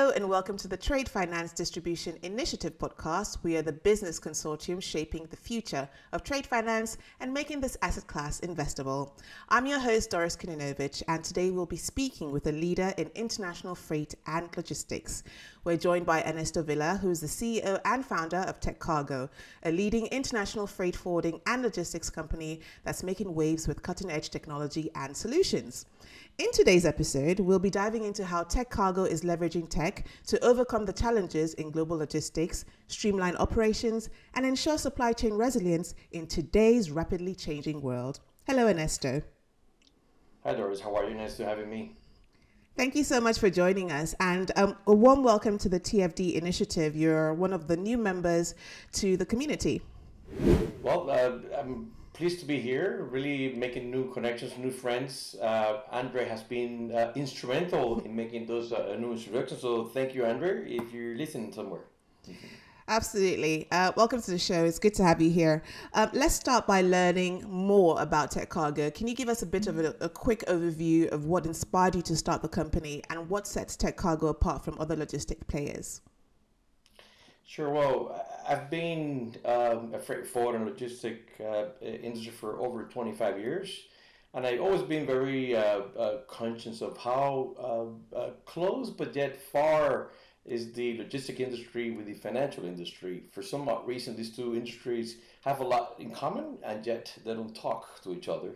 Hello and welcome to the Trade Finance Distribution Initiative podcast. We are the business consortium shaping the future of trade finance and making this asset class investable. I'm your host, Doris Kuninovich, and today we'll be speaking with a leader in international freight and logistics. We're joined by Ernesto Villa, who's the CEO and founder of TechCargo, a leading international freight forwarding and logistics company that's making waves with cutting-edge technology and solutions. In today's episode, we'll be diving into how TechCargo is leveraging tech to overcome the challenges in global logistics, streamline operations, and ensure supply chain resilience in today's rapidly changing world. Hello, Ernesto. Hi, Doris. How are you? Nice to have me. Thank you so much for joining us, and a warm welcome to the TFD initiative. You're one of the new members to the community. Well, I'm pleased to be here, really making new connections, new friends. Andre has been instrumental in making those new introductions, so thank you, Andre, if you're listening somewhere. Absolutely. Welcome to the show. It's good to have you here. Let's start by learning more about TechCargo. Can you give us a bit of a quick overview of what inspired you to start the company and what sets TechCargo apart from other logistic players? Sure. Well, I've been a freight forward and logistic industry for over 25 years, and I've always been very conscious of how close but yet far is the logistic industry with the financial industry. For some odd reason, these two industries have a lot in common, and yet they don't talk to each other.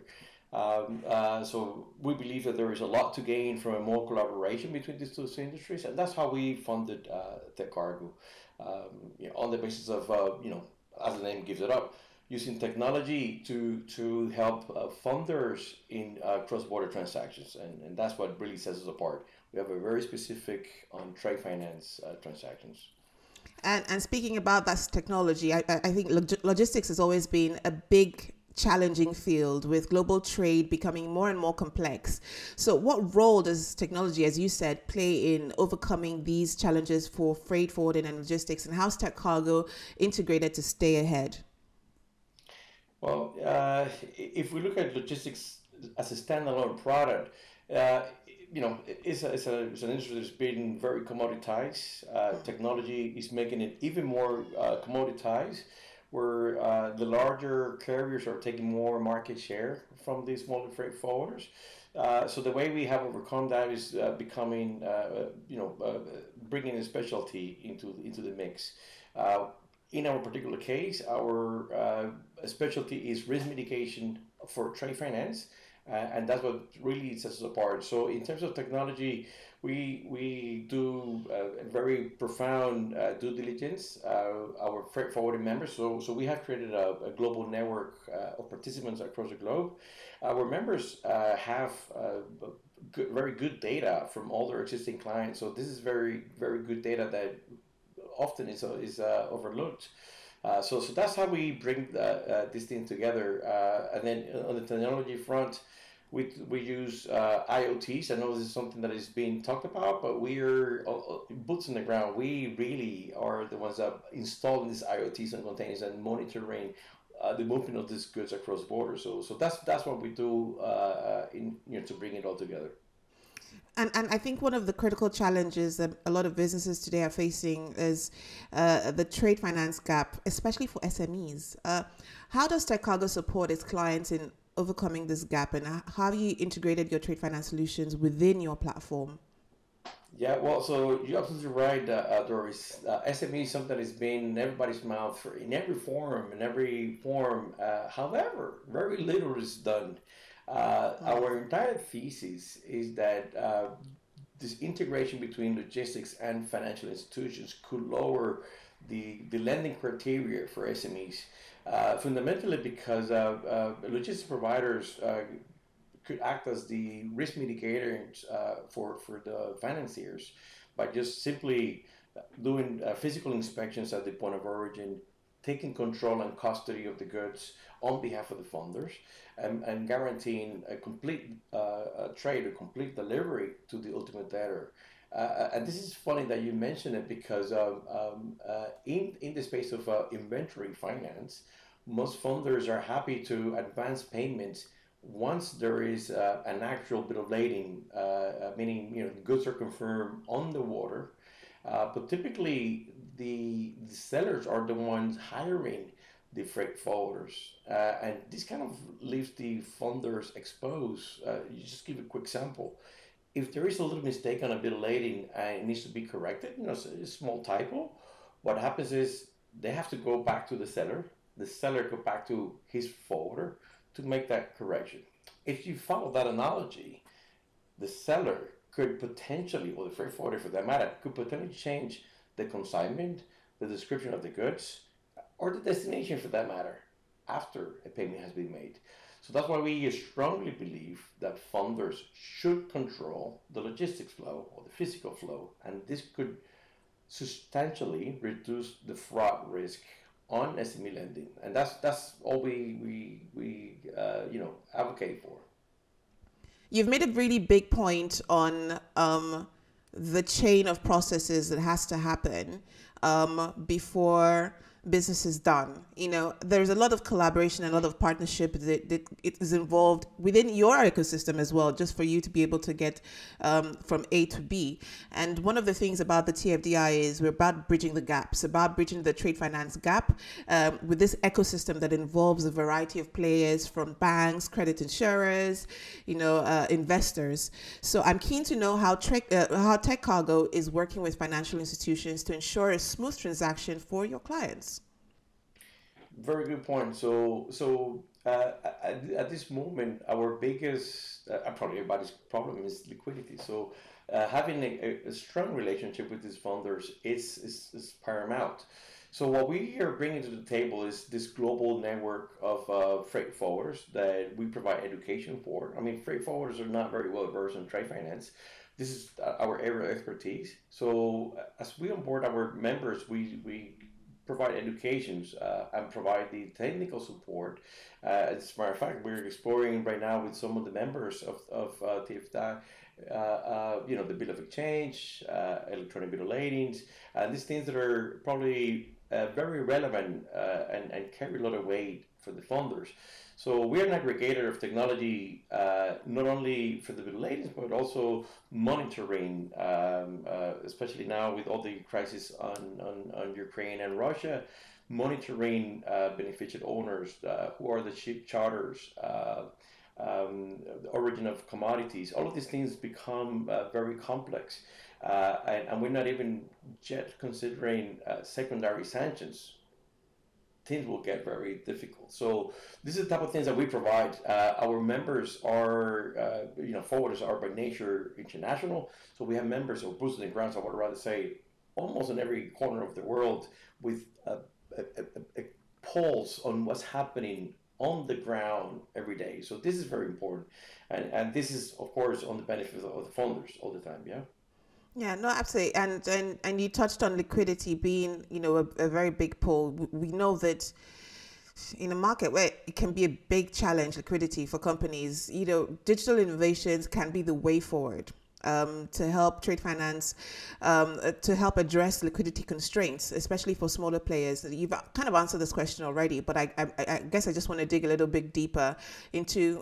So we believe that there is a lot to gain from a more collaboration between these two industries, and that's how we funded TechCargo, on the basis of, as the name gives it up, using technology to help funders in cross-border transactions, and that's what really sets us apart. We have a very specific on trade finance transactions. And speaking about that technology, I think logistics has always been a big challenging field with global trade becoming more and more complex. So what role does technology, as you said, play in overcoming these challenges for freight forwarding and logistics, and how's TechCargo integrated to stay ahead? Well, if we look at logistics as a standalone product, uh, it's an industry that's been very commoditized. Technology is making it even more commoditized, where the larger carriers are taking more market share from these smaller freight forwarders. So the way we have overcome that is bringing a specialty into the mix. In our particular case, our specialty is risk mitigation for trade finance, and that's what really sets us apart. So, in terms of technology, we do a very profound due diligence. Our freight forwarding members, so we have created a global network of participants across the globe. Our members have very good data from all their existing clients. So this is very very good data that often is overlooked. So that's how we bring this thing together. And then on the technology front, we use IoTs. I know this is something that is being talked about, but we're boots on the ground. We really are the ones that installing these IoTs and containers and monitoring the movement of these goods across borders. So that's what we do to bring it all together. And I think one of the critical challenges that a lot of businesses today are facing is the trade finance gap, especially for SMEs. How does TechCargo support its clients in overcoming this gap, and how have you integrated your trade finance solutions within your platform? Yeah, well, so you're absolutely right, Doris. SME is something that has been in everybody's mouth in every form, however, very little is done. Our entire thesis is that this integration between logistics and financial institutions could lower the lending criteria for SMEs, fundamentally because logistics providers could act as the risk mitigators for the financiers by just simply doing physical inspections at the point of origin, taking control and custody of the goods on behalf of the funders, and guaranteeing a complete trade, a complete delivery to the ultimate debtor. And this is funny that you mentioned it because in the space of inventory finance, most funders are happy to advance payments once there is an actual bill of lading, meaning goods are confirmed on the water, But typically, the sellers are the ones hiring the freight forwarders, and this kind of leaves the funders exposed. You just give a quick sample. If there is a little mistake on a bill of lading and it needs to be corrected, it's a small typo. What happens is they have to go back to the seller. The seller go back to his forwarder to make that correction. If you follow that analogy, the seller could potentially, or the freight forwarder for that matter, could potentially change the consignment, the description of the goods, or the destination for that matter, after a payment has been made. So that's why we strongly believe that funders should control the logistics flow or the physical flow, and this could substantially reduce the fraud risk on SME lending, and that's all we advocate for. You've made a really big point on the chain of processes that has to happen before business is done. There's a lot of collaboration and a lot of partnership that it is involved within your ecosystem as well, just for you to be able to get from A to B. And one of the things about the TFDI is we're about bridging the gaps, about bridging the trade finance gap with this ecosystem that involves a variety of players, from banks, credit insurers, investors. So I'm keen to know how Tech Cargo is working with financial institutions to ensure a smooth transaction for your clients. Very good point. At this moment, our biggest, probably everybody's problem is liquidity. So having a strong relationship with these funders is paramount. So what we are bringing to the table is this global network of freight forwarders that we provide education for. I mean, freight forwarders are not very well versed in trade finance. This is our area of expertise. So as we onboard our members, we provide educations and provide the technical support. As a matter of fact, we're exploring right now with some of the members of TFDI, the bill of exchange, electronic bill of ladings, and these things that are probably very relevant and carry a lot of weight for the funders. So we're an aggregator of technology, not only for the bill of ladings, but also monitoring, especially now with all the crisis on Ukraine and Russia, monitoring beneficial owners, who are the ship charters, the origin of commodities. All of these things become very complex. And we're not even yet considering secondary sanctions. Things will get very difficult. So this is the type of things that we provide. Our members are, forwarders are by nature international. So we have members or boots on the ground, so I would rather say almost in every corner of the world, with a pulse on what's happening on the ground every day. So this is very important. And this is, of course, on the benefit of the funders all the time, yeah? Yeah, no, absolutely. And you touched on liquidity being, a very big pull. We know that in a market where it can be a big challenge, liquidity for companies, digital innovations can be the way forward to help trade finance, to help address liquidity constraints, especially for smaller players. You've kind of answered this question already, but I guess I just want to dig a little bit deeper into,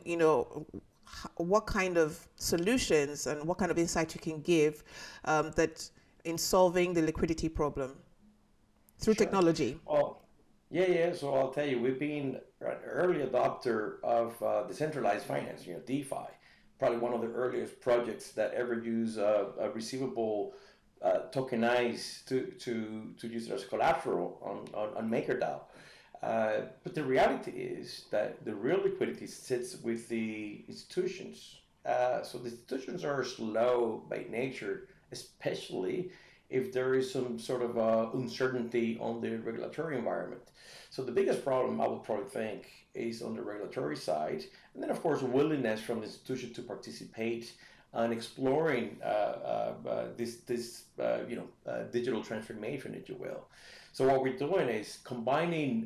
what kind of solutions and what kind of insight you can give that in solving the liquidity problem through Sure. technology. Oh, yeah. So I'll tell you, we've been an early adopter of decentralized finance, DeFi. Probably one of the earliest projects that ever use a receivable tokenized to use it as collateral on MakerDAO. But the reality is that the real liquidity sits with the institutions. So the institutions are slow by nature, especially if there is some sort of uncertainty on the regulatory environment. So the biggest problem I would probably think is on the regulatory side, and then of course willingness from the institution to participate and exploring this digital transformation, if you will. So what we're doing is combining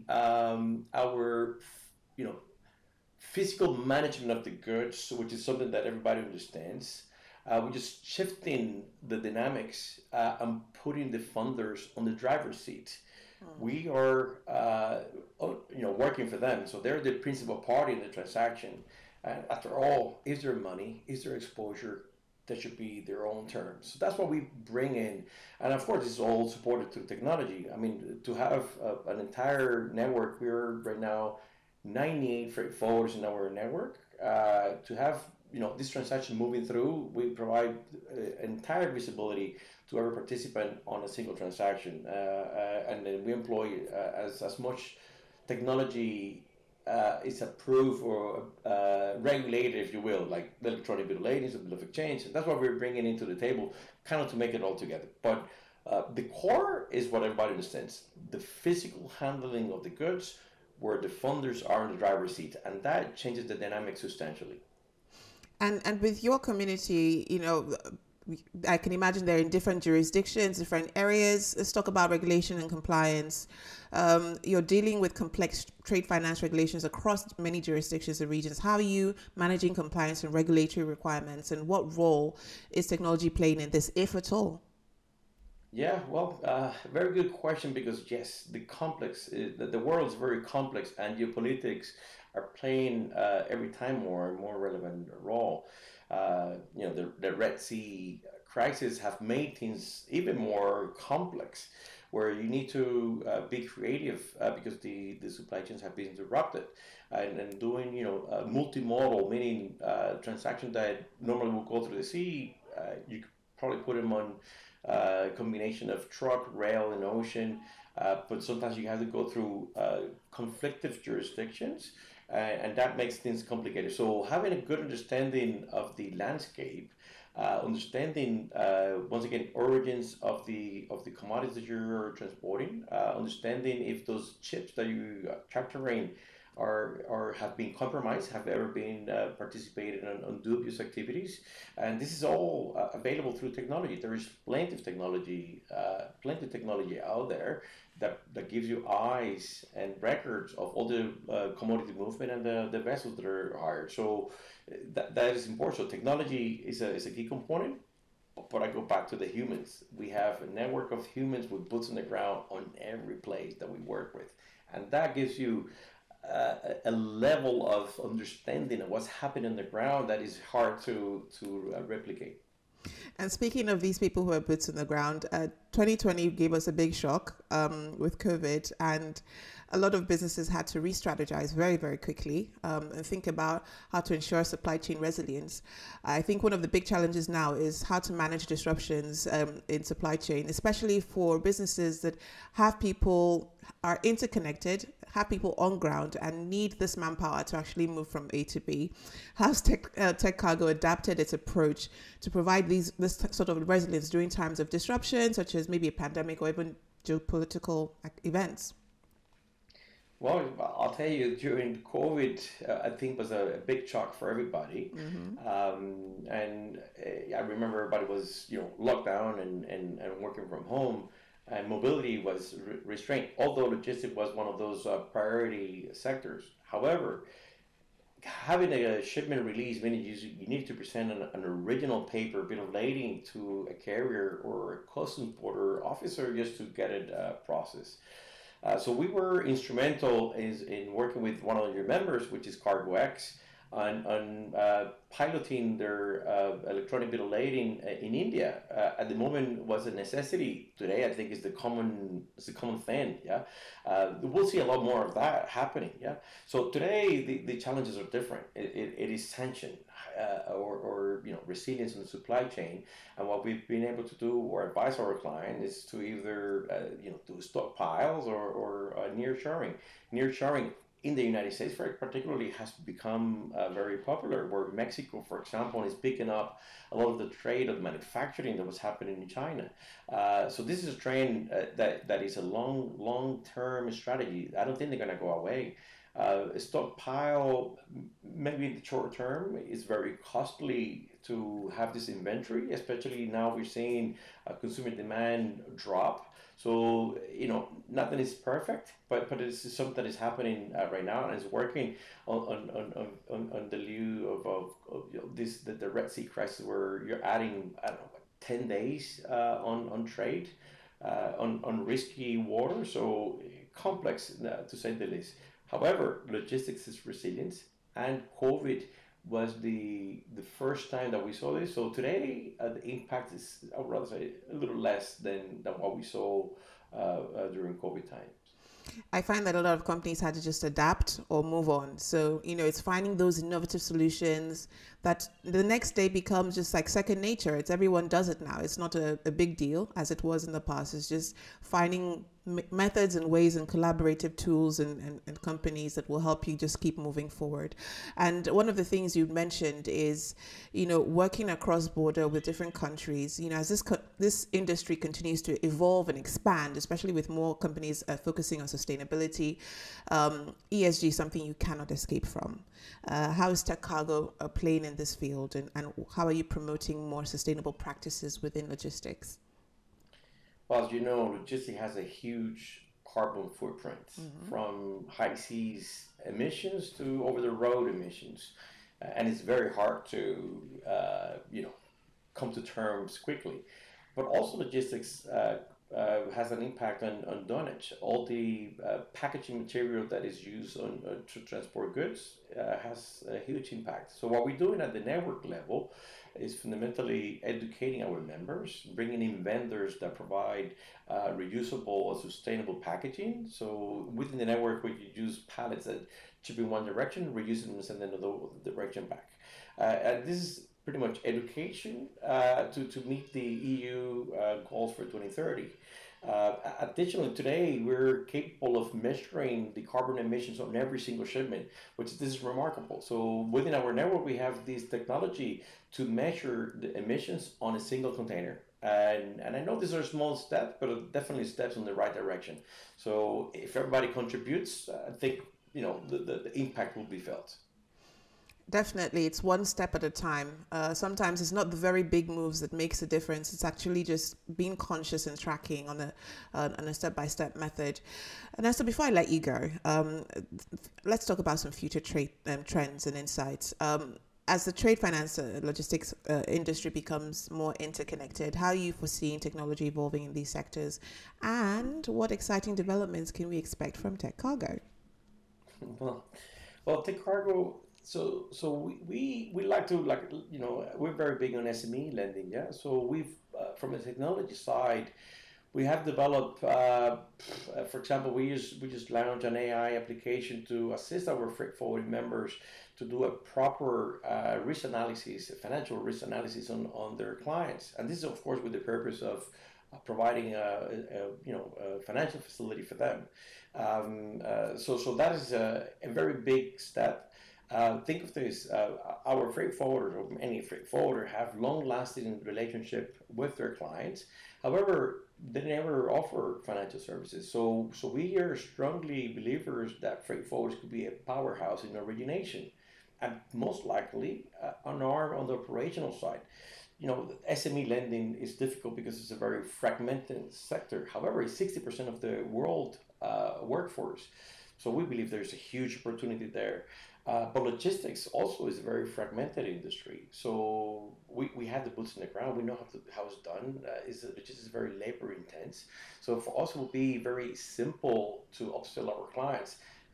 our physical management of the goods, which is something that everybody understands. We're just shifting the dynamics and putting the funders on the driver's seat. We are, working for them, so they're the principal party in the transaction. And after all, is there money? Is there exposure? there should be their own terms. So that's what we bring in. And of course, it's all supported through technology. I mean, to have an entire network, we're right now 98 freight forwarders in our network. To have this transaction moving through, we provide entire visibility to every participant on a single transaction, and then we employ as much technology is approved or regulated, if you will, like the electronic bill of lading, the bill of exchange. And that's what we're bringing into the table, kind of to make it all together. But the core is what everybody understands: the physical handling of the goods, where the funders are in the driver's seat, and that changes the dynamic substantially. And with your community, I can imagine they're in different jurisdictions, different areas. Let's talk about regulation and compliance. You're dealing with complex trade finance regulations across many jurisdictions and regions. How are you managing compliance and regulatory requirements, and what role is technology playing in this, if at all? Yeah, well, very good question, because yes, the world is very complex, and geopolitics are playing every time more and more relevant role. The Red Sea crisis have made things even more complex, where you need to be creative because the supply chains have been interrupted, and doing multimodal, meaning transactions that normally would go through the sea, you could probably put them on combination of truck, rail, and ocean. But sometimes you have to go through conflictive jurisdictions, and that makes things complicated. So having a good understanding of the landscape, understanding once again origins of the commodities that you're transporting, understanding if those chips that you capturing are have been compromised, have ever been participated on dubious activities, and this is all available through technology. There is plenty of technology out there that gives you eyes and records of all the commodity movement and the vessels that are hired. So that is important. So technology is a key component. But I go back to the humans. We have a network of humans with boots on the ground on every place that we work with, and that gives you a level of understanding of what's happening on the ground that is hard to replicate. And speaking of these people who are boots on the ground, 2020 gave us a big shock with COVID, and a lot of businesses had to re-strategize very, very quickly and think about how to ensure supply chain resilience. I think one of the big challenges now is how to manage disruptions in supply chain, especially for businesses that have people, are interconnected, have people on ground, and need this manpower to actually move from A to B. How's Tech Cargo adapted its approach to provide this sort of resilience during times of disruption, such as maybe a pandemic or even geopolitical events? Well, I'll tell you, during COVID, I think was a big shock for everybody. And I remember everybody was, locked down and working from home, and mobility was restrained, although logistics was one of those priority sectors. However, having a shipment release, meaning you need to present an original paper bill of lading to a carrier or a customs border officer just to get it processed. So we were instrumental in working with one of your members, which is CargoX, on piloting their electronic bill of lading in India. At the moment, was a necessity. Today, I think is the common thing. Yeah, we'll see a lot more of that happening. Yeah. So today, the challenges are different. It is tension or resilience in the supply chain, and what we've been able to do or advise our client is to either do stockpiles or nearshoring. Nearshoring in the United States, very particularly, has become very popular, where Mexico, for example, is picking up a lot of the trade of manufacturing that was happening in China. So this is a trend that is a long-term strategy. I don't think they're going to go away. Stockpile, maybe in the short term, is very costly to have this inventory, especially now we're seeing consumer demand drop. So, nothing is perfect, but it's something that is happening right now, and it's working on the lieu of this the Red Sea crisis, where you're adding, I don't know, 10 days on trade on risky water. So complex, to say the least. However, logistics is resilience, and COVID was the first time that we saw this. So today, the impact is, I would rather say, a little less than what we saw during COVID times. I find that a lot of companies had to just adapt or move on. So, it's finding those innovative solutions that the next day becomes just like second nature. It's everyone does it now. It's not a big deal as it was in the past. It's just finding methods and ways and collaborative tools and companies that will help you just keep moving forward. And one of the things you mentioned is, working across border with different countries, as this industry continues to evolve and expand, especially with more companies focusing on sustainability, ESG is something you cannot escape from. How is TechCargo playing in this field, and how are you promoting more sustainable practices within logistics? Well, as you know, logistics has a huge carbon footprint, from high seas emissions to over-the-road emissions. And it's very hard to, come to terms quickly. But also logistics has an impact on tonnage. All the packaging material that is used to transport goods has a huge impact. So what we're doing at the network level is fundamentally educating our members, bringing in vendors that provide reusable and sustainable packaging. So within the network, we use pallets that chip in one direction, reuse them and send them another direction back. And this is pretty much education to meet the EU goals for 2030. Additionally, today we're capable of measuring the carbon emissions on every single shipment, which this is remarkable. So within our network, we have this technology to measure the emissions on a single container. And I know these are small steps, but definitely steps in the right direction. So if everybody contributes, I think the impact will be felt. Definitely, it's one step at a time. Sometimes it's not the very big moves that makes a difference. It's actually just being conscious and tracking on a step-by-step method. And so before I let you go, let's talk about some future trade trends and insights. As the trade finance logistics industry becomes more interconnected, how are you foreseeing technology evolving in these sectors? And what exciting developments can we expect from TechCargo? Well, TechCargo. So we like to we're very big on SME lending, yeah. So we've from a technology side, we have developed, for example, we just launched an AI application to assist our freight forwarding members to do a proper risk analysis, financial risk analysis on their clients, and this is of course with the purpose of providing a financial facility for them. So that is a very big step. Think of this, our freight forwarders, or any freight forwarder, have long-lasting relationship with their clients. However, they never offer financial services. So we are strongly believers that freight forwarders could be a powerhouse in origination, and most likely on the operational side. SME lending is difficult because it's a very fragmented sector. However, it's 60% of the world workforce. So we believe there's a huge opportunity there. But logistics also is a very fragmented industry. So we have the boots on the ground. We know how it's done. Logistics is very labor intense. So for us, it will be very simple to upsell our clients.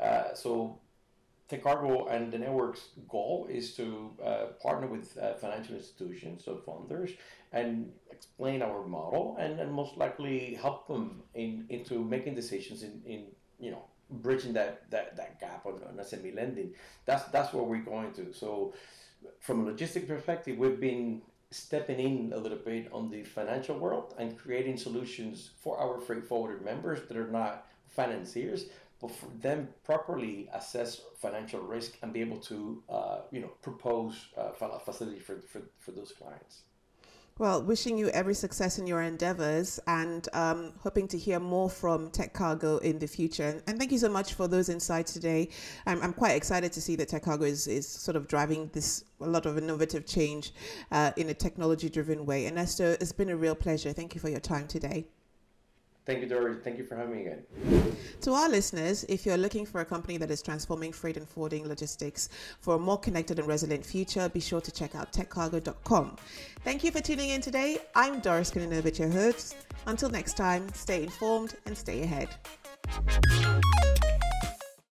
So TechCargo and the network's goal is to partner with financial institutions, so funders, and explain our model, and most likely help them into making decisions in bridging that gap on SME lending. That's where we're going to. So from a logistic perspective, we've been stepping in a little bit on the financial world and creating solutions for our freight forwarder members that are not financiers, but for them properly assess financial risk and be able to propose a facility for those clients. Well, wishing you every success in your endeavors, and hoping to hear more from TechCargo in the future. And thank you so much for those insights today. I'm quite excited to see that TechCargo is sort of driving a lot of innovative change in a technology-driven way. Ernesto, it's been a real pleasure. Thank you for your time today. Thank you, Doris. Thank you for having me again. To our listeners, if you're looking for a company that is transforming freight and forwarding logistics for a more connected and resilient future, be sure to check out techcargo.com. Thank you for tuning in today. I'm Doris Kuninovich, your host. Until next time, stay informed and stay ahead.